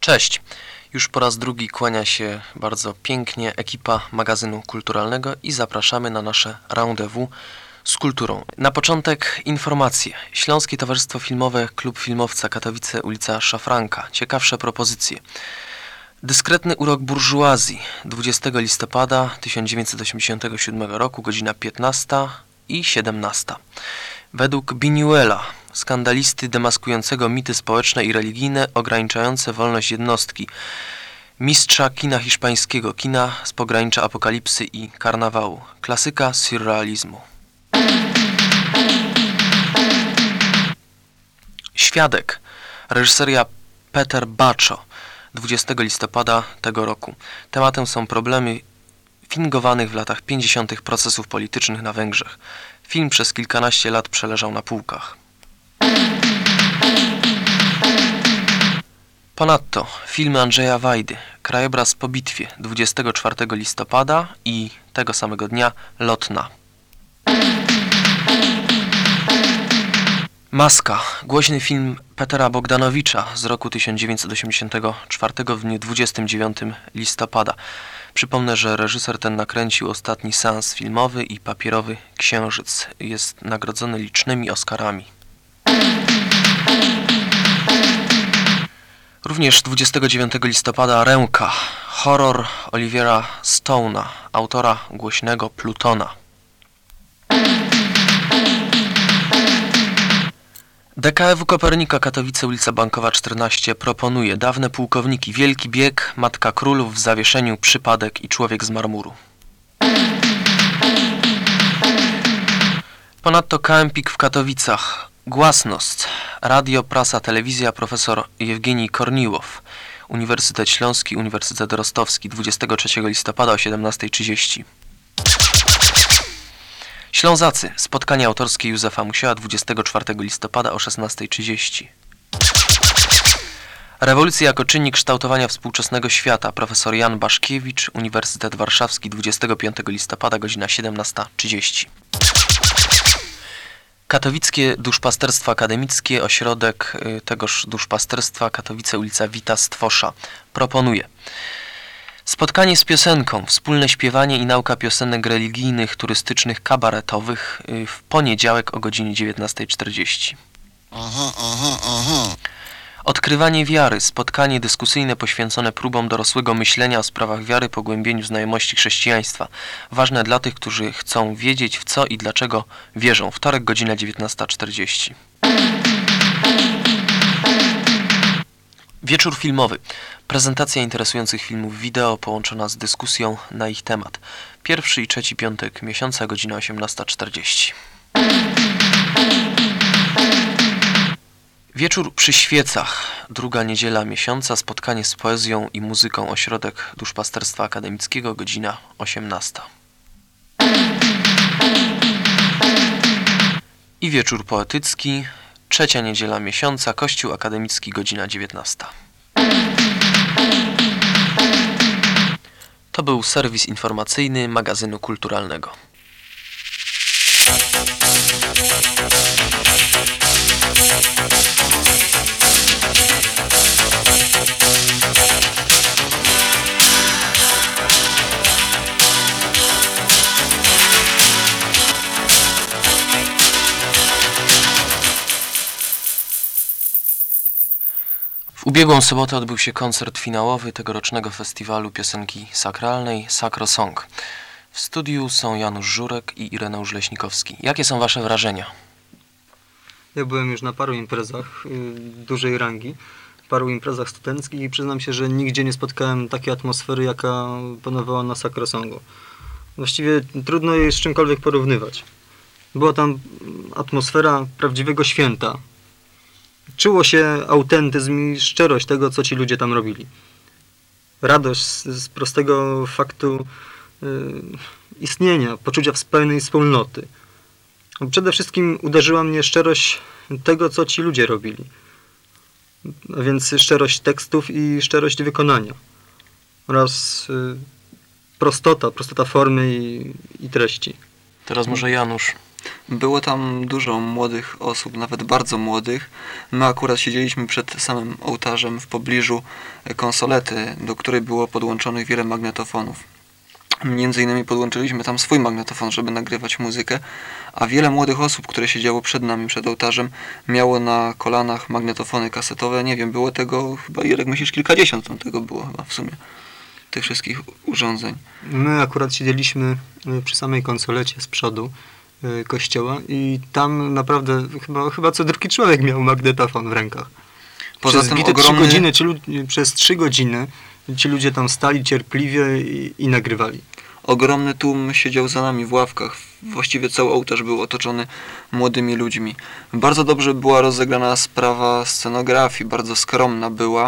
Cześć! Już po raz drugi kłania się bardzo pięknie ekipa magazynu kulturalnego i zapraszamy na nasze rendezvous z kulturą. Na początek informacje. Śląskie Towarzystwo Filmowe, Klub Filmowca Katowice, ulica Szafranka. Ciekawsze propozycje. Dyskretny urok burżuazji 20 listopada 1987 roku, godzina 15 i 17. Według Buñuela, skandalisty demaskującego mity społeczne i religijne ograniczające wolność jednostki, mistrza kina hiszpańskiego, kina z pogranicza apokalipsy i karnawału, klasyka surrealizmu. Świadek, reżyseria Peter Baczo, 20 listopada tego roku. Tematem są problemy fingowanych w latach 50. procesów politycznych na Węgrzech. Film przez kilkanaście lat przeleżał na półkach. Ponadto filmy Andrzeja Wajdy, Krajobraz po bitwie 24 listopada i tego samego dnia Lotna. Maska, głośny film Petera Bogdanowicza z roku 1984 w dniu 29 listopada. Przypomnę, że reżyser ten nakręcił ostatni seans filmowy i Papierowy Księżyc. Jest nagrodzony licznymi Oscarami. Również 29 listopada Ręka, horror Olivera Stone'a, autora głośnego Plutona. DKW Kopernika, Katowice, ulica Bankowa 14 proponuje Dawne pułkowniki, Wielki bieg, Matka królów w zawieszeniu, Przypadek i Człowiek z marmuru. Ponadto Kempik w Katowicach, Głasnost, radio, prasa, telewizja, profesor Jewgenij Korniłow, Uniwersytet Śląski, Uniwersytet Rostowski, 23 listopada o 17:30. Ślązacy, spotkanie autorskie Józefa Musia 24 listopada o 16:30. Rewolucja jako czynnik kształtowania współczesnego świata, profesor Jan Baszkiewicz, Uniwersytet Warszawski, 25 listopada, godzina 17:30. Katowickie Duszpasterstwo Akademickie, ośrodek tegoż duszpasterstwa, Katowice, ulica Wita Stwosza, proponuje spotkanie z piosenką, wspólne śpiewanie i nauka piosenek religijnych, turystycznych, kabaretowych w poniedziałek o godzinie 19:40. Odkrywanie wiary, spotkanie dyskusyjne poświęcone próbom dorosłego myślenia o sprawach wiary, pogłębieniu znajomości chrześcijaństwa. Ważne dla tych, którzy chcą wiedzieć w co i dlaczego wierzą. Wtorek, godzina 19:40. Wieczór filmowy. Prezentacja interesujących filmów wideo połączona z dyskusją na ich temat. Pierwszy i trzeci piątek miesiąca, godzina 18:40. Wieczór przy świecach. Druga niedziela miesiąca. Spotkanie z poezją i muzyką. Ośrodek Duszpasterstwa Akademickiego, godzina 18. I wieczór poetycki. Trzecia niedziela miesiąca. Kościół Akademicki, godzina 19. To był serwis informacyjny magazynu kulturalnego. W ubiegłą sobotę odbył się koncert finałowy tegorocznego festiwalu piosenki sakralnej Sakrosong. W studiu są Janusz Żurek i Ireneusz Leśnikowski. Jakie są wasze wrażenia? Ja byłem już na paru imprezach dużej rangi, paru imprezach studenckich i przyznam się, że nigdzie nie spotkałem takiej atmosfery, jaka panowała na Sakrosongu. Właściwie trudno jej z czymkolwiek porównywać. Była tam atmosfera prawdziwego święta. Czuło się autentyzm i szczerość tego, co ci ludzie tam robili. Radość z prostego faktu istnienia, poczucia pełnej wspólnoty. Przede wszystkim uderzyła mnie szczerość tego, co ci ludzie robili. A więc szczerość tekstów i szczerość wykonania. Oraz prostota formy i treści. Teraz może Janusz. Było tam dużo młodych osób, nawet bardzo młodych. My akurat siedzieliśmy przed samym ołtarzem w pobliżu konsolety, do której było podłączonych wiele magnetofonów. Między innymi podłączyliśmy tam swój magnetofon, żeby nagrywać muzykę, a wiele młodych osób, które siedziało przed nami, przed ołtarzem, miało na kolanach magnetofony kasetowe. Nie wiem, było tego chyba, jak myślisz, kilkadziesiąt tam tego było chyba w sumie, tych wszystkich urządzeń. My akurat siedzieliśmy przy samej konsolecie z przodu kościoła i tam naprawdę chyba co drugi człowiek miał magnetofon w rękach. Poza Przez tym bite ogromny... 3 godziny, przez 3 godziny ci ludzie tam stali cierpliwie i nagrywali. Ogromny tłum siedział za nami w ławkach. Właściwie cały ołtarz był otoczony młodymi ludźmi. Bardzo dobrze była rozegrana sprawa scenografii, bardzo skromna była.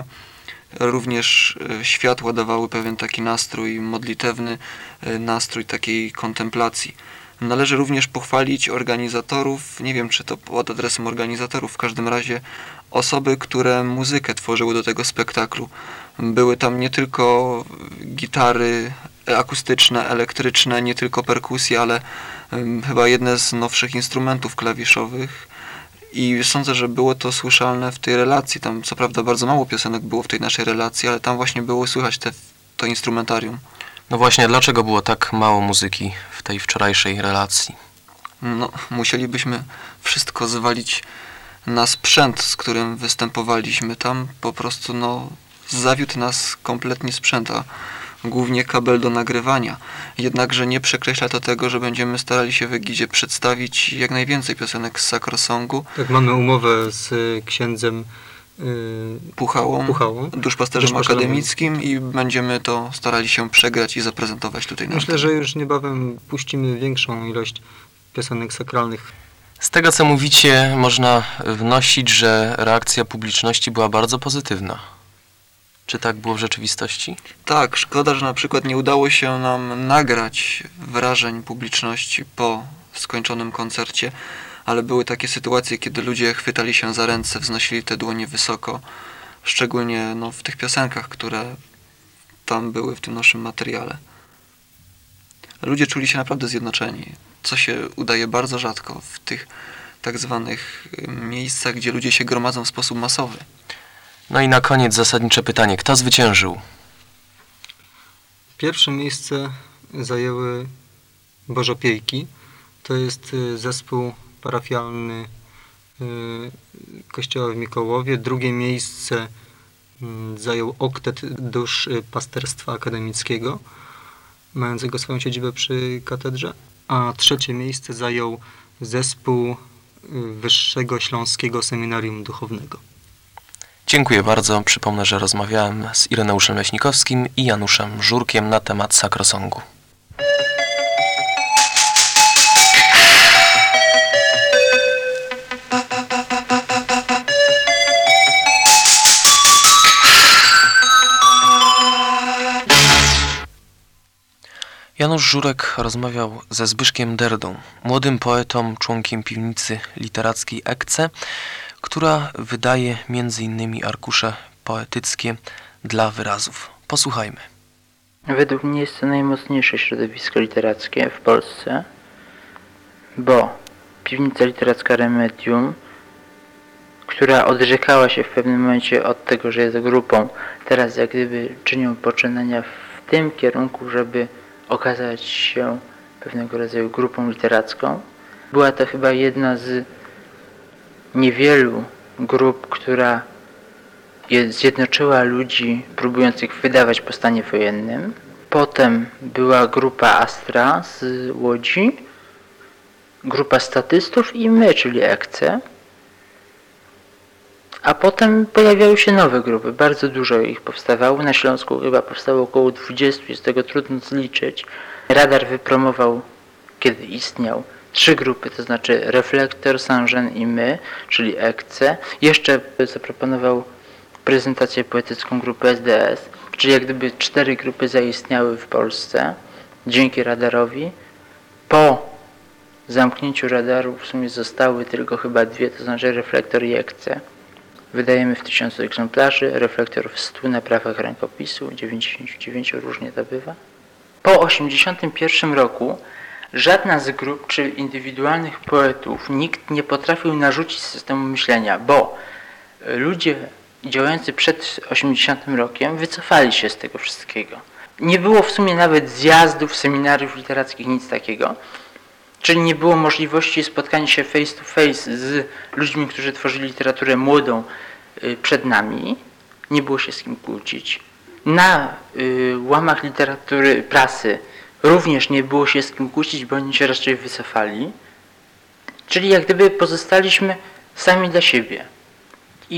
Również światła dawały pewien taki nastrój modlitewny, nastrój takiej kontemplacji. Należy również pochwalić organizatorów, nie wiem czy to pod adresem organizatorów, w każdym razie osoby, które muzykę tworzyły do tego spektaklu. Były tam nie tylko gitary akustyczne, elektryczne, nie tylko perkusje, ale chyba jedne z nowszych instrumentów klawiszowych. I sądzę, że było to słyszalne w tej relacji. Tam co prawda bardzo mało piosenek było w tej naszej relacji, ale tam właśnie było słychać to instrumentarium. No właśnie, dlaczego było tak mało muzyki w tej wczorajszej relacji? No, musielibyśmy wszystko zwalić na sprzęt, z którym występowaliśmy tam. Po prostu zawiódł nas kompletnie sprzęt, a głównie kabel do nagrywania. Jednakże nie przekreśla to tego, że będziemy starali się w Egidzie przedstawić jak najwięcej piosenek z Sakrosongu. Tak, mamy umowę z księdzem Puchałą, Puchałą, duszpasterzem akademickim i będziemy to starali się przegrać i zaprezentować tutaj na Myślę, że już niebawem puścimy większą ilość piosenek sakralnych. Z tego, co mówicie, można wnosić, że reakcja publiczności była bardzo pozytywna. Czy tak było w rzeczywistości? Tak, szkoda, że na przykład nie udało się nam nagrać wrażeń publiczności po skończonym koncercie, ale były takie sytuacje, kiedy ludzie chwytali się za ręce, wznosili te dłonie wysoko, szczególnie w tych piosenkach, które tam były w tym naszym materiale. Ludzie czuli się naprawdę zjednoczeni, co się udaje bardzo rzadko w tych tak zwanych miejscach, gdzie ludzie się gromadzą w sposób masowy. No i na koniec zasadnicze pytanie. Kto zwyciężył? Pierwsze miejsce zajęły Bożopiejki. To jest zespół parafialny kościoła w Mikołowie. Drugie miejsce zajął oktet duszpasterstwa akademickiego, mającego swoją siedzibę przy katedrze. A trzecie miejsce zajął zespół Wyższego Śląskiego Seminarium Duchownego. Dziękuję bardzo. Przypomnę, że rozmawiałem z Ireneuszem Leśnikowskim i Januszem Żurkiem na temat Sakrosongu. Janusz Żurek rozmawiał ze Zbyszkiem Derdą, młodym poetą, członkiem piwnicy literackiej EKCE, która wydaje m.in. arkusze poetyckie dla wyrazów. Posłuchajmy. Według mnie jest to najmocniejsze środowisko literackie w Polsce, bo piwnica literacka Remedium, która odrzekała się w pewnym momencie od tego, że jest grupą, teraz jak gdyby czynią poczynania w tym kierunku, żeby okazać się pewnego rodzaju grupą literacką. Była to chyba jedna z niewielu grup, która zjednoczyła ludzi próbujących wydawać po stanie wojennym. Potem była grupa Astra z Łodzi, grupa statystów i my, czyli EKCE. A potem pojawiały się nowe grupy, bardzo dużo ich powstawało. Na Śląsku chyba powstało około 20, jest tego trudno zliczyć. Radar wypromował, kiedy istniał, 3 grupy, to znaczy Reflektor, Saint-Jean i my, czyli EKCE. Jeszcze zaproponował prezentację poetycką grupy SDS, czyli jak gdyby 4 grupy zaistniały w Polsce dzięki radarowi. Po zamknięciu radaru w sumie zostały tylko chyba 2, to znaczy Reflektor i EKCE. Wydajemy w 1000 egzemplarzy, Reflektor w 100 na prawach rękopisu, 99 różnie to bywa. Po 1981 roku żadna z grup czy indywidualnych poetów, nikt nie potrafił narzucić systemu myślenia, bo ludzie działający przed 80 rokiem wycofali się z tego wszystkiego. Nie było w sumie nawet zjazdów, seminariów literackich, nic takiego. Czyli nie było możliwości spotkania się face to face z ludźmi, którzy tworzyli literaturę młodą przed nami. Nie było się z kim kłócić. Na łamach literatury, prasy również nie było się z kim kłócić, bo oni się raczej wycofali. Czyli jak gdyby pozostaliśmy sami dla siebie. I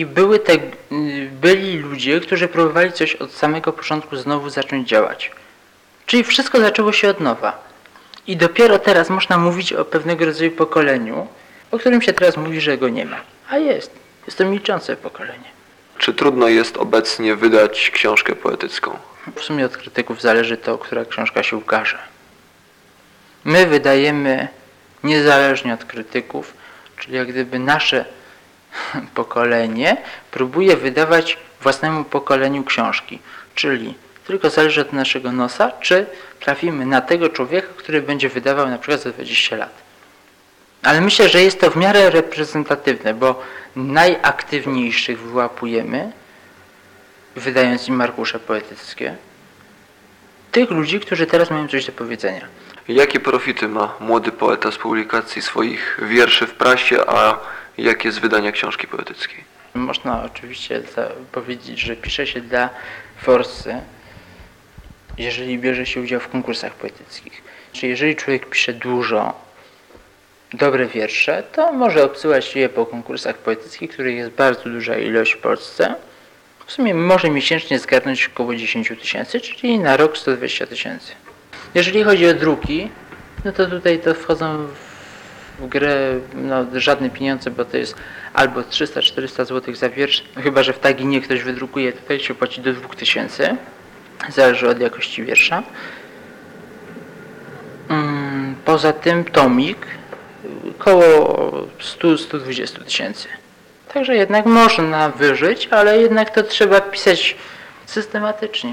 byli ludzie, którzy próbowali coś od samego początku znowu zacząć działać. Czyli wszystko zaczęło się od nowa. I dopiero teraz można mówić o pewnego rodzaju pokoleniu, o którym się teraz mówi, że go nie ma. A jest. Jest to milczące pokolenie. Czy trudno jest obecnie wydać książkę poetycką? W sumie od krytyków zależy to, która książka się ukaże. My wydajemy niezależnie od krytyków, czyli jak gdyby nasze pokolenie próbuje wydawać własnemu pokoleniu książki. Czyli tylko zależy od naszego nosa, czy trafimy na tego człowieka, który będzie wydawał na przykład za 20 lat. Ale myślę, że jest to w miarę reprezentatywne, bo najaktywniejszych wyłapujemy, wydając im arkusze poetyckie, tych ludzi, którzy teraz mają coś do powiedzenia. Jakie profity ma młody poeta z publikacji swoich wierszy w prasie, a jakie z wydania książki poetyckiej? Można oczywiście powiedzieć, że pisze się dla forsy, jeżeli bierze się udział w konkursach poetyckich. Czyli jeżeli człowiek pisze dużo, dobre wiersze, to może obsyłać je po konkursach poetyckich, których jest bardzo duża ilość w Polsce. W sumie może miesięcznie zgarnąć około 10 000, czyli na rok 120 000. Jeżeli chodzi o druki, no to tutaj to wchodzą w grę żadne pieniądze, bo to jest albo 300-400 zł za wiersz, no chyba że w Taginie ktoś wydrukuje, tutaj się płaci do 2000, zależy od jakości wiersza. Poza tym tomik około 100-120 tysięcy. Także jednak można wyżyć, ale jednak to trzeba pisać systematycznie.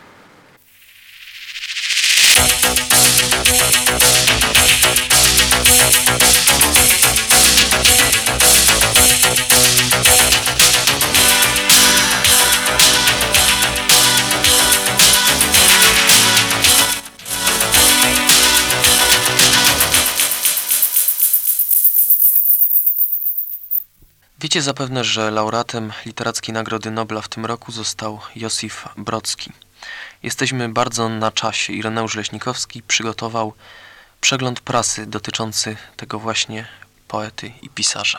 Wiecie zapewne, że laureatem Literackiej Nagrody Nobla w tym roku został Josif Brodski. Jesteśmy bardzo na czasie. Ireneusz Leśnikowski przygotował przegląd prasy dotyczący tego właśnie poety i pisarza.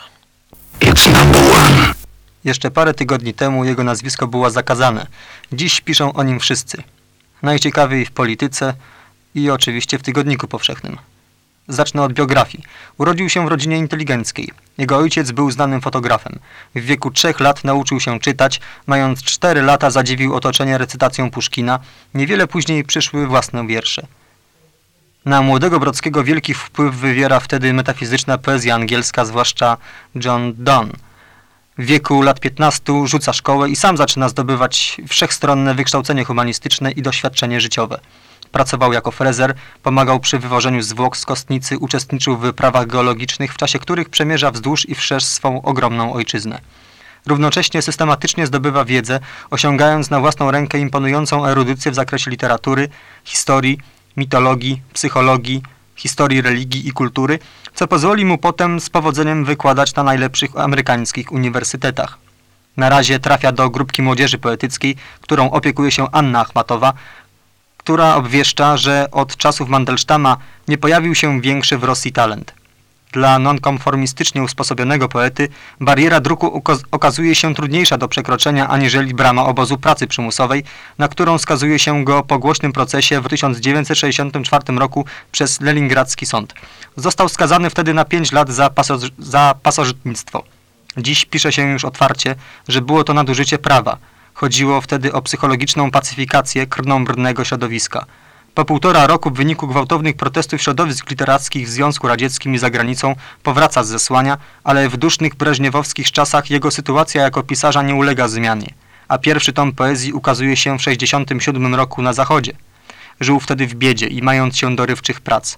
Jeszcze parę tygodni temu jego nazwisko było zakazane. Dziś piszą o nim wszyscy. Najciekawiej w polityce i oczywiście w Tygodniku Powszechnym. Zacznę od biografii. Urodził się w rodzinie inteligenckiej. Jego ojciec był znanym fotografem. W wieku 3 lat nauczył się czytać. Mając 4 lata zadziwił otoczenie recytacją Puszkina. Niewiele później przyszły własne wiersze. Na młodego Brodskiego wielki wpływ wywiera wtedy metafizyczna poezja angielska, zwłaszcza John Donne. W wieku lat 15 rzuca szkołę i sam zaczyna zdobywać wszechstronne wykształcenie humanistyczne i doświadczenie życiowe. Pracował jako frezer, pomagał przy wywożeniu zwłok z kostnicy, uczestniczył w wyprawach geologicznych, w czasie których przemierza wzdłuż i wszerz swą ogromną ojczyznę. Równocześnie systematycznie zdobywa wiedzę, osiągając na własną rękę imponującą erudycję w zakresie literatury, historii, mitologii, psychologii, historii religii i kultury, co pozwoli mu potem z powodzeniem wykładać na najlepszych amerykańskich uniwersytetach. Na razie trafia do grupki młodzieży poetyckiej, którą opiekuje się Anna Achmatowa, która obwieszcza, że od czasów Mandelsztama nie pojawił się większy w Rosji talent. Dla nonkonformistycznie usposobionego poety bariera druku okazuje się trudniejsza do przekroczenia aniżeli brama obozu pracy przymusowej, na którą skazuje się go po głośnym procesie w 1964 roku przez Leningradzki sąd. Został skazany wtedy na 5 lat za pasożytnictwo. Dziś pisze się już otwarcie, że było to nadużycie prawa. Chodziło wtedy o psychologiczną pacyfikację krnąbrnego środowiska. Po 1,5 roku w wyniku gwałtownych protestów środowisk literackich w Związku Radzieckim i za granicą powraca z zesłania, ale w dusznych breżniewowskich czasach jego sytuacja jako pisarza nie ulega zmianie, a pierwszy tom poezji ukazuje się w 1967 roku na Zachodzie. Żył wtedy w biedzie i mając się dorywczych prac.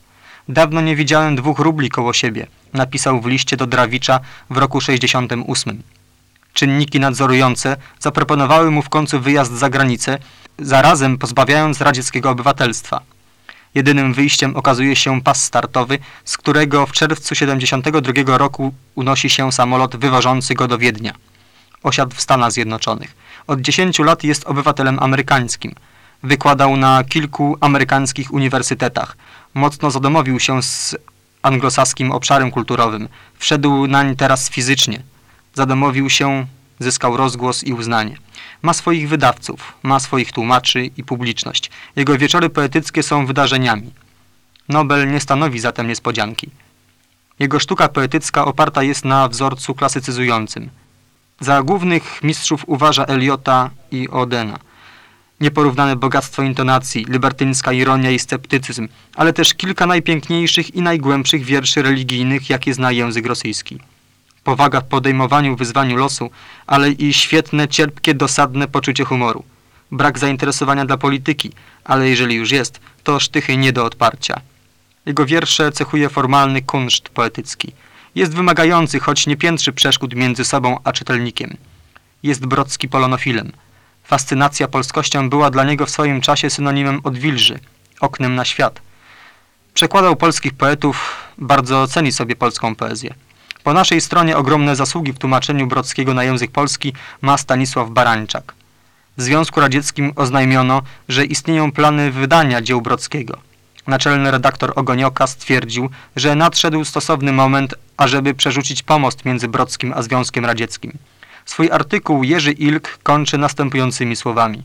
Dawno nie widziałem 2 rubli koło siebie, napisał w liście do Drawicza w roku 68. Czynniki nadzorujące zaproponowały mu w końcu wyjazd za granicę, zarazem pozbawiając radzieckiego obywatelstwa. Jedynym wyjściem okazuje się pas startowy, z którego w czerwcu 72 roku unosi się samolot wywożący go do Wiednia. Osiadł w Stanach Zjednoczonych. Od 10 lat jest obywatelem amerykańskim. Wykładał na kilku amerykańskich uniwersytetach. Mocno zadomowił się z anglosaskim obszarem kulturowym. Wszedł nań teraz fizycznie. Zadomowił się, zyskał rozgłos i uznanie. Ma swoich wydawców, ma swoich tłumaczy i publiczność. Jego wieczory poetyckie są wydarzeniami. Nobel nie stanowi zatem niespodzianki. Jego sztuka poetycka oparta jest na wzorcu klasycyzującym. Za głównych mistrzów uważa Eliota i Odena. Nieporównane bogactwo intonacji, libertyńska ironia i sceptycyzm, ale też kilka najpiękniejszych i najgłębszych wierszy religijnych, jakie zna język rosyjski. Powaga w podejmowaniu wyzwaniu losu, ale i świetne, cierpkie, dosadne poczucie humoru. Brak zainteresowania dla polityki, ale jeżeli już jest, to sztychy nie do odparcia. Jego wiersze cechuje formalny kunszt poetycki. Jest wymagający, choć nie piętrzy przeszkód między sobą a czytelnikiem. Jest Brodzki polonofilem. Fascynacja polskością była dla niego w swoim czasie synonimem odwilży, oknem na świat. Przekładał polskich poetów, bardzo ceni sobie polską poezję. Po naszej stronie ogromne zasługi w tłumaczeniu Brodzkiego na język polski ma Stanisław Barańczak. W Związku Radzieckim oznajmiono, że istnieją plany wydania dzieł Brodzkiego. Naczelny redaktor Ogonioka stwierdził, że nadszedł stosowny moment, ażeby przerzucić pomost między Brodskim a Związkiem Radzieckim. Swój artykuł Jerzy Ilk kończy następującymi słowami.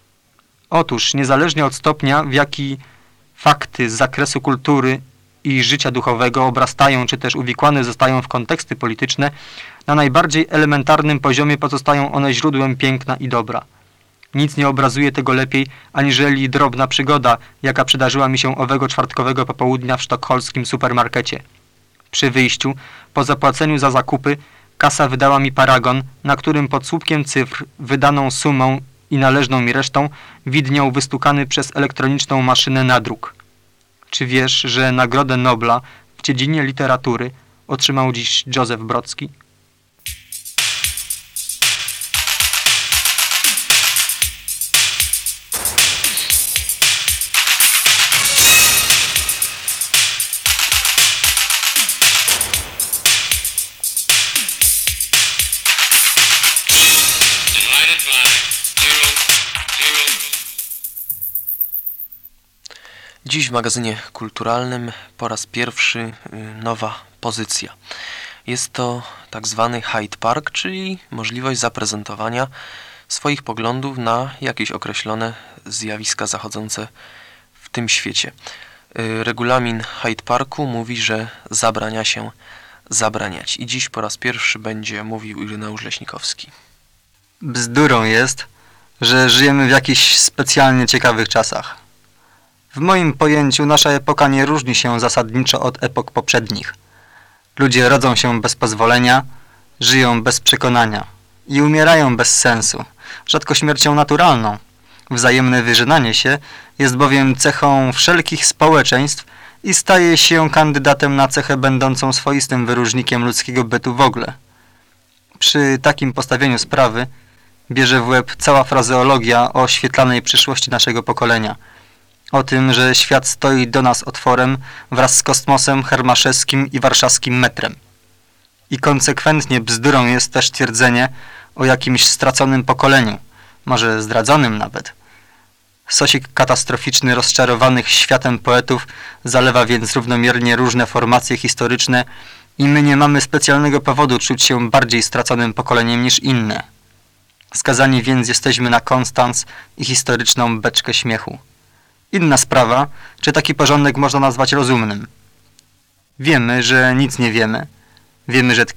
Otóż, niezależnie od stopnia, w jaki fakty z zakresu kultury i życia duchowego obrastają czy też uwikłane zostają w konteksty polityczne, na najbardziej elementarnym poziomie pozostają one źródłem piękna i dobra. Nic nie obrazuje tego lepiej, aniżeli drobna przygoda, jaka przydarzyła mi się owego czwartkowego popołudnia w sztokholmskim supermarkecie. Przy wyjściu, po zapłaceniu za zakupy, kasa wydała mi paragon, na którym pod słupkiem cyfr, wydaną sumą i należną mi resztą, widniał wystukany przez elektroniczną maszynę nadruk. Czy wiesz, że Nagrodę Nobla w dziedzinie literatury otrzymał dziś Józef Brodzki? Dziś w magazynie kulturalnym po raz pierwszy nowa pozycja. Jest to tak zwany Hyde Park, czyli możliwość zaprezentowania swoich poglądów na jakieś określone zjawiska zachodzące w tym świecie. Regulamin Hyde Parku mówi, że zabrania się zabraniać. I dziś po raz pierwszy będzie mówił Ireneusz Leśnikowski. Bzdurą jest, że żyjemy w jakichś specjalnie ciekawych czasach. W moim pojęciu nasza epoka nie różni się zasadniczo od epok poprzednich. Ludzie rodzą się bez pozwolenia, żyją bez przekonania i umierają bez sensu, rzadko śmiercią naturalną. Wzajemne wyżynanie się jest bowiem cechą wszelkich społeczeństw i staje się kandydatem na cechę będącą swoistym wyróżnikiem ludzkiego bytu w ogóle. Przy takim postawieniu sprawy bierze w łeb cała frazeologia o oświetlanej przyszłości naszego pokolenia. O tym, że świat stoi do nas otworem wraz z kosmosem hermaszewskim i warszawskim metrem. I konsekwentnie bzdurą jest też twierdzenie o jakimś straconym pokoleniu, może zdradzonym nawet. Sosik katastroficzny rozczarowanych światem poetów zalewa więc równomiernie różne formacje historyczne i my nie mamy specjalnego powodu czuć się bardziej straconym pokoleniem niż inne. Skazani więc jesteśmy na konstans i historyczną beczkę śmiechu. Inna sprawa, czy taki porządek można nazwać rozumnym. Wiemy, że nic nie wiemy. Wiemy, że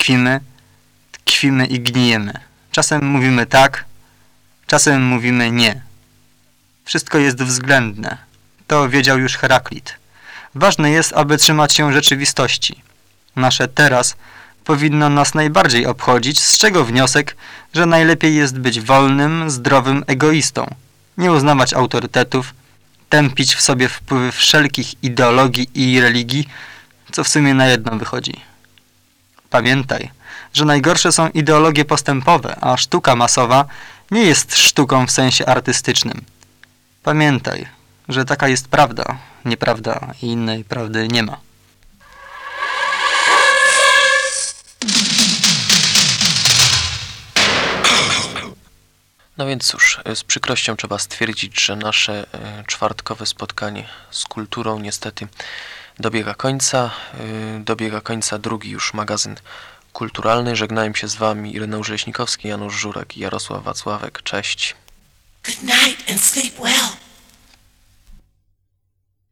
tkwimy i gnijemy. Czasem mówimy tak, czasem mówimy nie. Wszystko jest względne. To wiedział już Heraklit. Ważne jest, aby trzymać się rzeczywistości. Nasze teraz powinno nas najbardziej obchodzić, z czego wniosek, że najlepiej jest być wolnym, zdrowym egoistą. Nie uznawać autorytetów, tępić w sobie wpływy wszelkich ideologii i religii, co w sumie na jedno wychodzi. Pamiętaj, że najgorsze są ideologie postępowe, a sztuka masowa nie jest sztuką w sensie artystycznym. Pamiętaj, że taka jest prawda, nieprawda i innej prawdy nie ma. No więc cóż, z przykrością trzeba stwierdzić, że nasze czwartkowe spotkanie z kulturą niestety dobiega końca. Dobiega końca drugi już magazyn kulturalny. Żegnają się z Wami Ireneusz Leśnikowski, Janusz Żurek i Jarosław Wacławek. Cześć. Good night and sleep well.